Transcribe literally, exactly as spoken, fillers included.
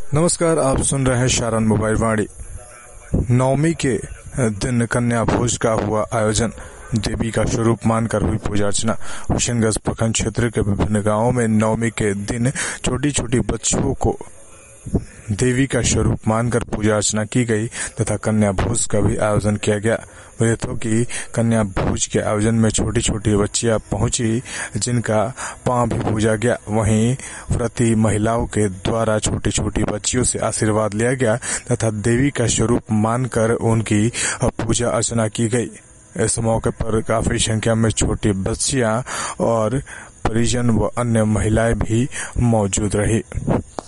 नमस्कार, आप सुन रहे हैं शारन मोबाइल वाणी। नवमी के दिन कन्या भोज का हुआ आयोजन। देवी का स्वरूप मानकर हुई पूजा अर्चना। होशंगाबाद प्रखंड क्षेत्र के विभिन्न गांवों में नवमी के दिन छोटी छोटी बच्चियों को देवी का स्वरूप मानकर पूजा अर्चना की गई तथा कन्या भोज का भी आयोजन किया गया। विदित कि कन्या भोज के आयोजन में छोटी छोटी बच्चियां पहुंची, जिनका पांव भी पूजा गया। वहीं व्रती महिलाओं के द्वारा छोटी छोटी बच्चियों से आशीर्वाद लिया गया तथा देवी का स्वरूप मानकर उनकी पूजा अर्चना की गई। इस मौके पर काफी संख्या में छोटी बच्चियां और परिजन व अन्य महिलाएं भी मौजूद रही।